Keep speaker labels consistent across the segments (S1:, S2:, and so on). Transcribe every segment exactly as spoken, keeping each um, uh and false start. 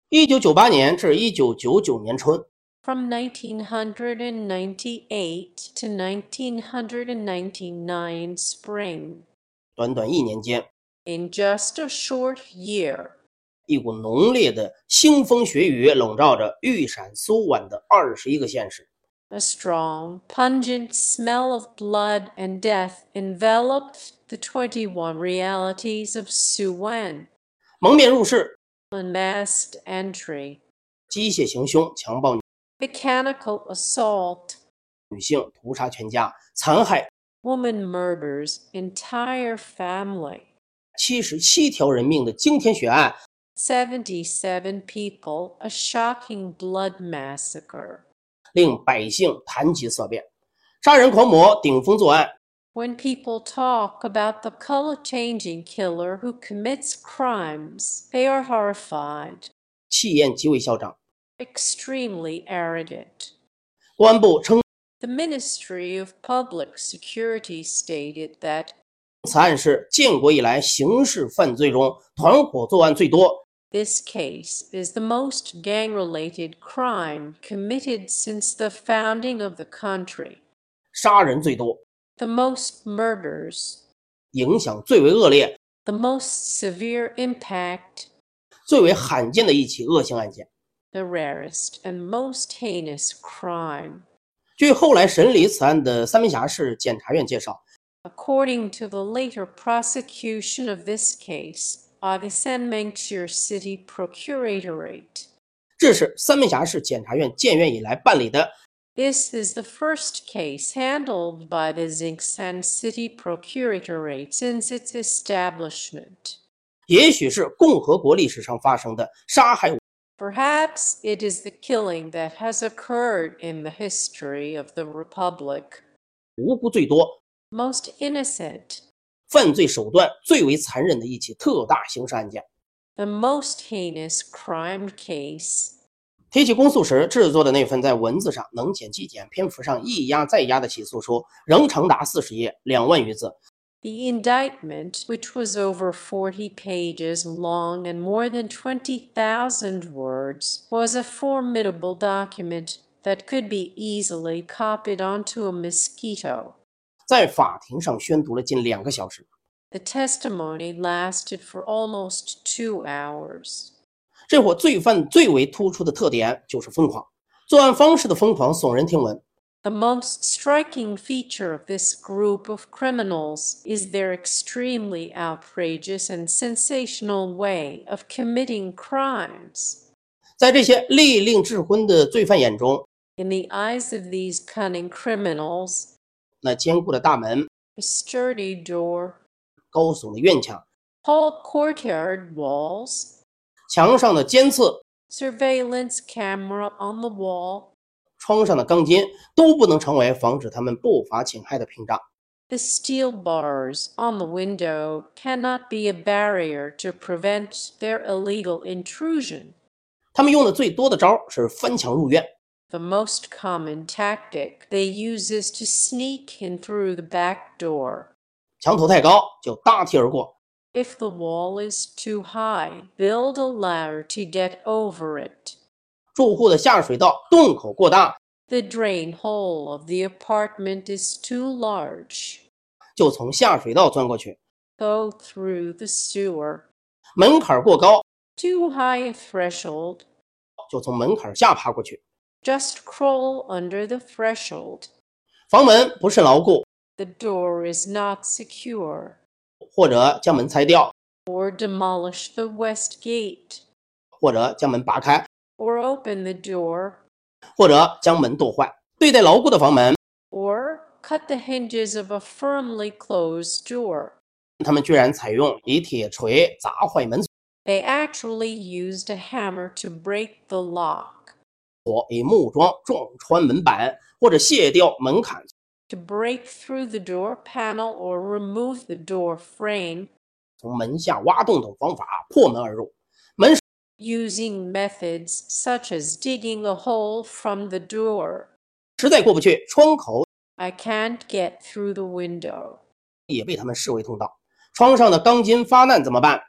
S1: 一九九八年至一九九九年春
S2: From nineteen ninety-eight to nineteen ninety-nine spring.
S1: 短短一年间，
S2: In just a short year.
S1: 一股浓烈的腥风血雨笼罩着玉陕苏皖的二十一个县市。
S2: A strong, pungent smell of blood and death enveloped the twenty-one realities of Suwan.
S1: 蒙面入室，
S2: Unmasked entry.
S1: 机械行凶，强暴
S2: Mechanical assault.
S1: 女性，屠杀全家，残害
S2: Woman murders entire family.
S1: 七十七条人命的惊天血案，
S2: seventy-seven people, a shocking blood massacre.
S1: 令百姓谈及色变。杀人狂魔顶风作案，
S2: When people talk about the color-changing killer who commits crimes, they are horrified.
S1: 气焰极为嚣张。
S2: Extremely arrogant.
S1: 公安部称
S2: The Ministry of Public Security stated that
S1: 此案是建国以来刑事犯罪中团伙作案最多，
S2: this case is the most gang-related crime committed since the founding of the country.
S1: 杀人最多，
S2: The most murders.
S1: 影响最为恶劣，
S2: The most severe impact.
S1: 最为罕见的一起恶性案件。
S2: The rarest and most heinous crime.
S1: 据后来审理此案的三门峡市检察院介绍，
S2: According to the later prosecution of this case by the Sanmenxir City Procuratorate,
S1: 这是三门峡市检察院建院以来办理的
S2: this is the first case handled by the Jingsan City Procuratorate since its establishment.
S1: 也许是共和国历史上发生的杀害
S2: Perhaps it is the killing that has occurred in the history of the Republic.
S1: 无辜最多、
S2: Most innocent.
S1: 犯罪手段最为残忍的一起特大刑事案件。
S2: The most heinous crime case.
S1: 提起公诉时制作的那份在文字上能减即减、篇幅上一压再压的起诉书，仍长达四十页，两万余字。
S2: The indictment, which was over forty pages long and more than twenty thousand words, was a formidable document that could be easily copied onto a mosquito.
S1: 在法庭上宣读了近两个小时。
S2: The testimony lasted for almost two hours.
S1: 这伙罪犯最为突出的特点就是疯狂，作案方式的疯狂耸人听闻。
S2: The most striking feature of this group of criminals is their extremely outrageous and sensational way of committing crimes.
S1: 在这些利令智昏的罪犯眼中，
S2: In the eyes of these cunning criminals,
S1: 那坚固的大门、
S2: a sturdy door,
S1: 高耸的院墙、
S2: tall courtyard walls,
S1: 墙上的尖刺、
S2: surveillance camera on the wall,
S1: 窗上的钢筋都不能成为防止他们不法侵害的屏障。
S2: the steel bars on the window cannot be a barrier to prevent their illegal intrusion.
S1: 他们用的最多的招是翻墙入院。
S2: The most common tactic they use is to sneak in through the back door.
S1: 墙头太高就搭梯而过，
S2: If the wall is too high, build a ladder to get over it.
S1: 住户的下水道洞口过大，
S2: The drain hole of the apartment is too large.
S1: 就从下水道钻过去。
S2: Go through the sewer.
S1: 门槛过高，
S2: Too high a threshold.
S1: 就从门槛下爬过去。
S2: Just crawl under the threshold.
S1: 房门不甚牢固，
S2: The door is not secure.
S1: 或者将门拆掉，
S2: Or demolish the west gate.
S1: 或者将门拔开，
S2: Or open the door.
S1: 或者将门剁坏。对待牢固的房门，
S2: Or cut the hinges of a firmly closed door.
S1: 他们居然采用以铁锤砸坏门
S2: They actually used a hammer to break the lock.
S1: 锁，以木桩撞穿门板，或者卸掉门槛，
S2: To break through the door panel or remove the door frame.
S1: 从门下挖洞等方法破门而入。门
S2: Using methods such as digging a hole from the door.
S1: 实在过不去，窗口
S2: I can't get through the window.
S1: 也被他们视为通道。窗上的钢筋发难怎么办？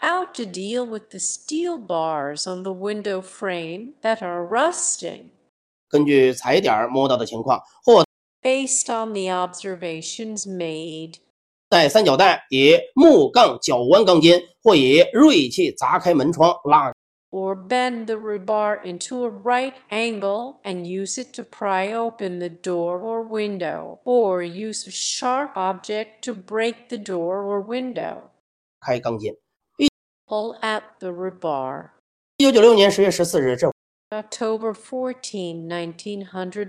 S2: how to deal with the steel bars on the window frame that are rusting.
S1: 根据踩点摸到的情况，或
S2: Based on the observations made,
S1: 在三角带以木杠绞弯钢筋，或以锐器砸开门窗拉。
S2: or bend the rebar into a right angle and use it to pry open the door or window, or use a sharp object to break the door or window.
S1: 开钢筋。
S2: Pull at the rebar.
S1: 一九九六年十月十四日，这
S2: October fourteenth, nineteen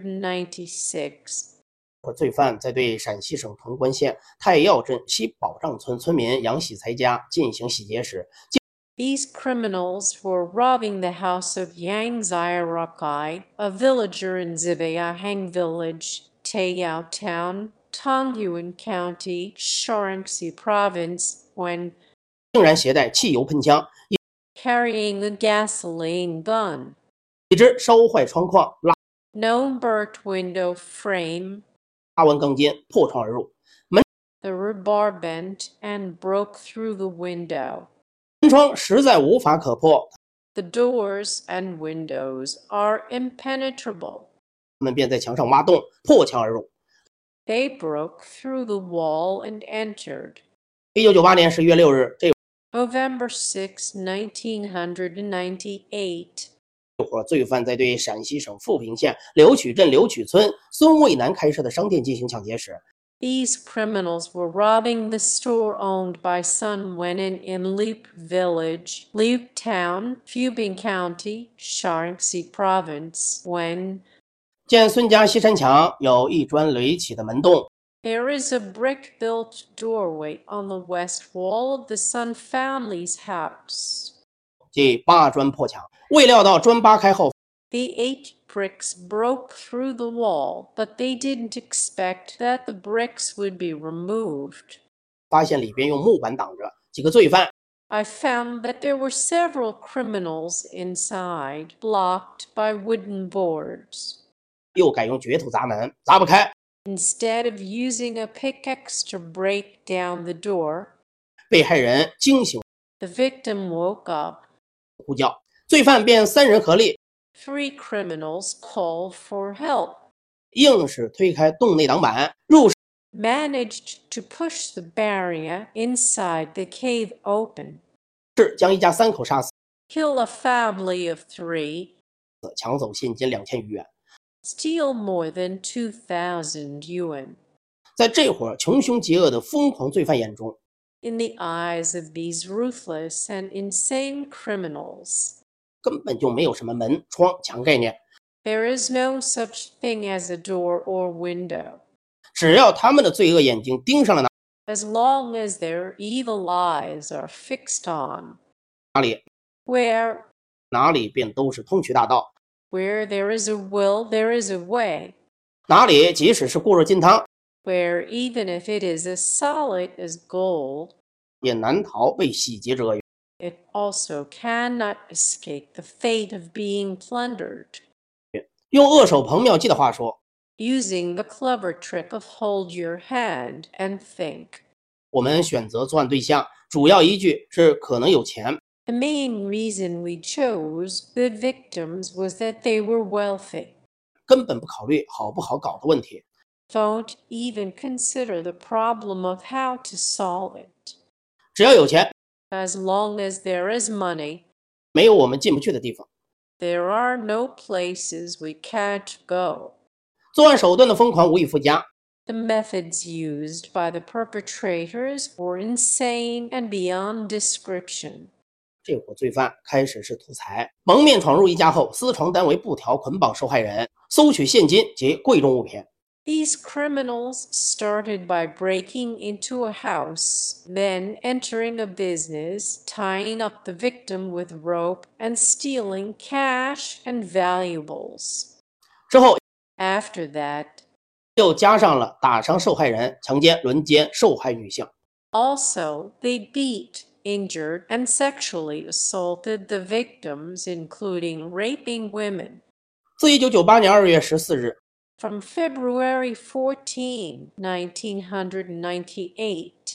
S2: ninety-six.
S1: 伙罪犯在对陕西省潼关县太药镇西保障村村民杨喜才家进行洗劫时，
S2: These criminals were robbing the house of Yang Zairokai, a villager in Zibayahang village, Taiyao town, Tongyuan County, Shaanxi province, when
S1: 竟然携带汽油喷枪，
S2: carrying a gasoline gun.
S1: 一只烧坏窗框，拉
S2: No burnt window frame.
S1: 拉完钢筋，破窗而入。
S2: The rebar bent and broke through the window.
S1: 门窗实在无法可破，
S2: The doors and windows are impenetrable.
S1: 他们便在墙上挖洞，破墙而入。
S2: They broke through the wall and entered.
S1: 一九九八年十一月六日，这
S2: November sixth, nineteen ninety-eight.
S1: 伙罪犯在对陕西省富平县柳曲镇柳曲村孙卫南开设的商店进行抢劫时，
S2: These criminals were robbing the store owned by Sun Wenin in Liep Village, Liep Town, Fubing County, Shaanxi Province, when
S1: 见孙家西山墙有一砖垒起的门洞，
S2: there is a brick-built doorway on the west wall of the Sun family's house.
S1: 即扒砖破墙。未料到砖扒开后，
S2: The eight bricks broke through the wall, but they didn't expect that the bricks would be removed.
S1: 发现里边用木板挡着，几个罪犯
S2: I found that there were several criminals inside, blocked by wooden boards.
S1: 又改用镢头砸门，砸不开，
S2: Instead of using a pickaxe to break down the door,
S1: 被害人惊醒
S2: the victim woke up.
S1: 呼叫，罪犯便三人合力，
S2: Three criminals called for help,
S1: 硬是推开洞内挡板，入室
S2: managed to push the barrier inside the cave open,
S1: 将一家三口杀死，
S2: kill a family of three,
S1: 抢走现金两千余元。
S2: steal more than two thousand yuan.
S1: 在这伙穷凶极恶的疯狂罪犯眼中，
S2: In the eyes of these ruthless and insane criminals,
S1: 根本就没有什么门、窗、墙概念。
S2: there is no such thing as a door or window.
S1: 只要他们的罪恶眼睛盯上了
S2: As long as their evil eyes are fixed on,
S1: 哪里，
S2: where
S1: 哪里便都是通衢大道。
S2: where there is a will, there is a way,
S1: 哪里即使是固若金汤，
S2: where even if it is as solid as gold,
S1: 也难逃被洗劫之厄运。
S2: it also cannot escape the fate of being plundered.
S1: 用扼手彭妙计的话说，
S2: Using the clever trick of hold your hand and think.
S1: 我们选择作案对象主要依据是可能有钱，
S2: The main reason we chose the victims was that they were wealthy.
S1: 根本不考虑好不好搞的问题。
S2: Don't even consider the problem of how to solve it.
S1: 只要有钱，
S2: As long as there is money,
S1: 没有我们进不去的地方。
S2: there are no places we can't go.
S1: 作案手段的疯狂无以复加，
S2: The methods used by the perpetrators were insane and beyond description.
S1: 这伙罪犯开始是图财，蒙面闯入一家后，私闯单为布条捆绑受害人，搜取现金及贵重物品。
S2: These criminals started by breaking into a house, then entering a business, tying up the victim with rope, and stealing cash and valuables.
S1: 之后
S2: After that,
S1: 又加上了打伤受害人、强奸、轮奸受害女性。
S2: also, they beat, injured, and sexually assaulted the victims, including raping women.
S1: 自一九九八年二月十四日
S2: From February fourteenth, nineteen ninety-eight,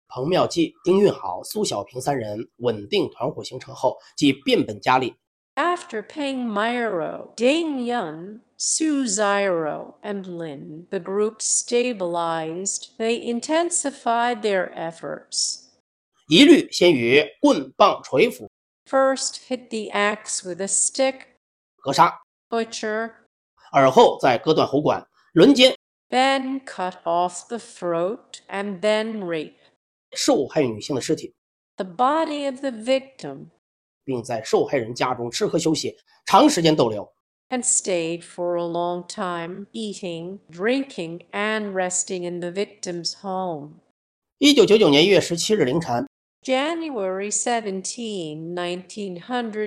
S1: 彭妙计、丁运好、苏小平三人稳定团伙形成后，即变本加厉。
S2: After Peng Miro, Ding Yun, Su Ziro, and Lin, the group stabilized. They intensified their efforts.
S1: 一律先与棍棒锤斧
S2: First hit the axe with a stick,
S1: 格杀，
S2: butcher,
S1: 而后再割断喉管，轮奸
S2: then cut off the throat, and then rape
S1: 受害女性的尸体，
S2: the body of the victim,
S1: 并在受害人家中吃喝休息，长时间逗留。
S2: and stayed for a long time, eating, drinking, and resting in the victim's home.
S1: 一九九九年一月十七日凌晨，
S2: January seventeenth, nineteen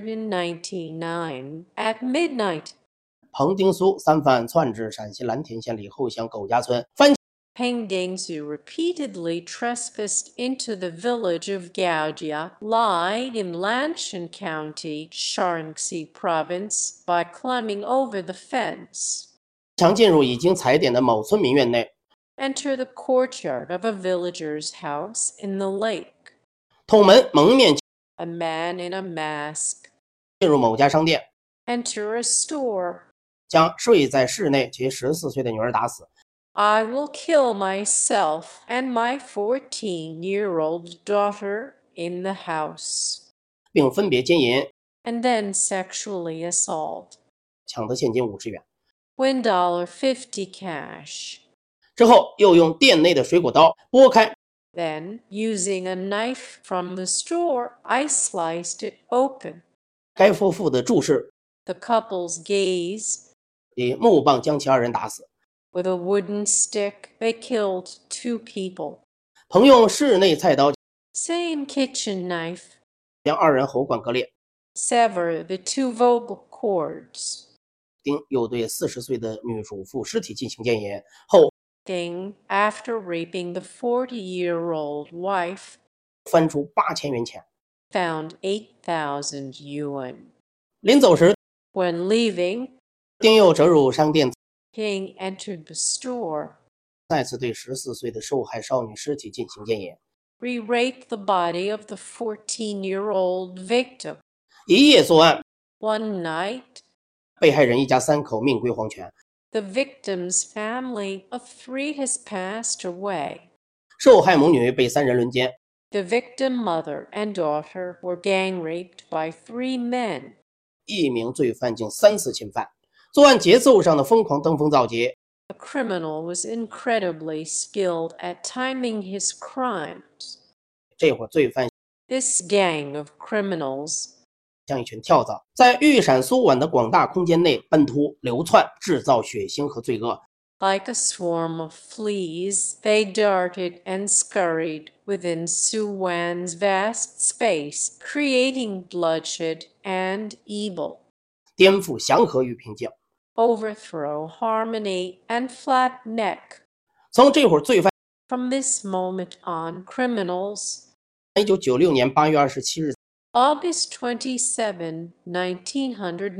S2: ninety-nine, at midnight,
S1: 彭丁苏三犯窜至陕西蓝田县李后乡苟家村，翻
S2: Peng Dingzhu repeatedly trespassed into the village of Gaojia, lying in Lanshan County, Shaanxi Province, by climbing over the fence,
S1: 墙进入已经踩点的某村民院内，
S2: enter the courtyard of a villager's house in the lake.
S1: 捅门蒙面
S2: A man in a mask,
S1: 进入某家商店，
S2: enter a store.
S1: 将睡在室内其十四岁的女儿打死。
S2: I will kill myself and my fourteen-year-old daughter in the house,
S1: 并分别奸淫，
S2: and then sexually assault.
S1: 抢得现金五十元。
S2: one dollar fifty cash.
S1: 之后又用店内的水果刀剥开，
S2: Then, using a knife from the store, I sliced it open.
S1: 该夫妇的注视，
S2: The couple's gaze.
S1: 以木棒将其二人打死。
S2: With a wooden stick, they killed two people.
S1: 彭用室内菜刀
S2: Same kitchen knife.
S1: 将二人喉管割裂。
S2: Sever the two vocal cords.
S1: 丁又对四十岁的女主妇尸体进行奸淫后，
S2: Ding, after raping the forty-year-old wife,
S1: 翻出八千元钱。
S2: found eight thousand yuan.
S1: 临走时，
S2: When leaving,
S1: 丁又折入商店，
S2: King entered the store,
S1: 再次对十四岁的受害少女尸体进行奸淫，
S2: re-raped the body of the fourteen-year-old victim.
S1: 一夜作案，
S2: One night,
S1: 被害人一家三口命归黄泉。
S2: the victim's family of three has passed away.
S1: 受害母女被三人轮奸，
S2: The victim mother and daughter were gang raped by three men.
S1: 一名罪犯竟三次侵犯，作案节奏上的疯狂登峰造极，
S2: The criminal was incredibly skilled at timing his crimes.
S1: 这会儿罪犯
S2: This gang of criminals,
S1: 像一群跳蚤，在玉闪苏皖的广大空间内奔突流窜，制造血腥和罪恶。
S2: like a swarm of fleas, they darted and scurried within Suwan's vast space, creating bloodshed and evil.
S1: 颠覆祥和与平静。
S2: Overthrow harmony and flat neck.
S1: 从这会儿罪犯
S2: From this moment on, criminals,
S1: 一九九六年八月二十七日
S2: August twenty-seventh, nineteen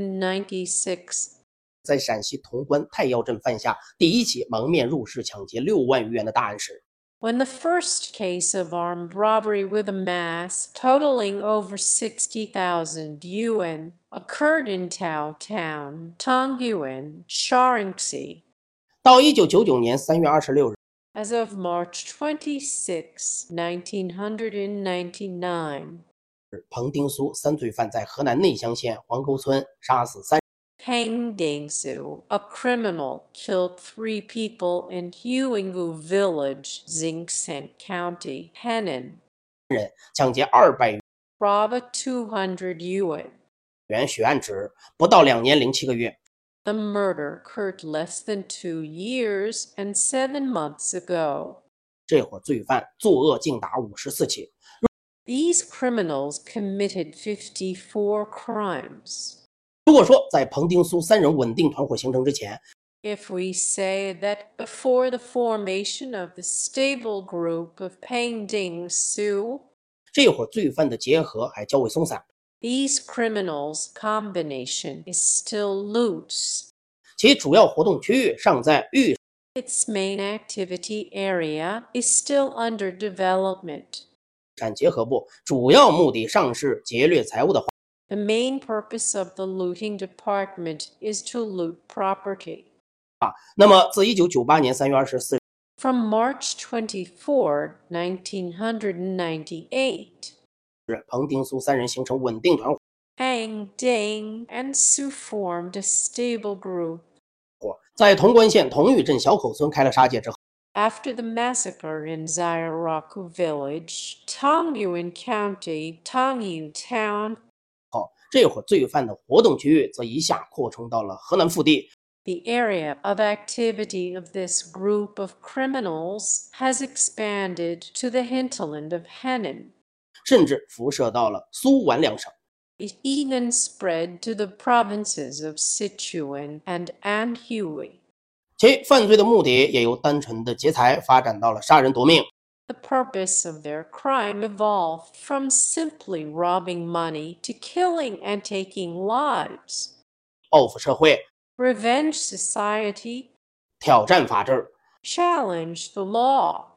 S2: ninety-six,
S1: 在陕西潼关太药镇犯下第一起蒙面入室抢劫六万余元的大案时，
S2: when the first case of armed robbery with a mass totaling over sixty thousand yuan occurred in Tao Town, Tongyuan, Shaanxi.
S1: 到一九九九年三月二十六日，
S2: As of March twenty-sixth, nineteen ninety-nine,
S1: 彭丁苏三罪犯在河南内乡县黄沟村杀死三
S2: Peng Dingzhu, a criminal, killed three people in Huingu Village, Jingxin County, Henan.
S1: 人，抢劫二百
S2: Robbed two hundred yuan.
S1: 元血案值不到两年零七个月。
S2: The murder occurred less than two years and seven months ago.
S1: 这伙罪犯作恶竟达五十四起。
S2: These criminals committed fifty-four crimes.
S1: 如果说在彭丁苏三人稳定团伙形成之前，
S2: If we say that before the formation of the stable group of Peng Dingzhu,
S1: 这伙罪犯的结合还较为松散，
S2: these criminals' combination is still loose.
S1: 其主要活动区域尚在玉
S2: Its main activity area is still under development.
S1: 产结合部主要目的上是劫掠财物的。
S2: The main purpose of the looting department is to loot property.
S1: 那么自一九九八年三月二十四日
S2: From March twenty-fourth, nineteen ninety-eight,
S1: 彭丁苏三人形成稳定团伙，
S2: Hang, Dang, and Su formed a stable group.
S1: 在潼关县同玉镇小口村开了杀戒之后，
S2: After the massacre in Zairaku Village, Tongyuan County, Tongyu Town,
S1: 这会儿罪犯的活动区域则一下扩充到了河南腹地。
S2: the area of activity of this group of criminals has expanded to the hinterland of Henan.
S1: 甚至辐射到了苏皖两省。
S2: It even spread to the provinces of Sichuan and Anhui.
S1: 其犯罪的目的也由单纯的劫财发展到了杀人夺命。
S2: The purpose of their crime evolved from simply robbing money to killing and taking lives.
S1: 报复社会，
S2: Revenge society,
S1: 挑战法治，
S2: challenge the law.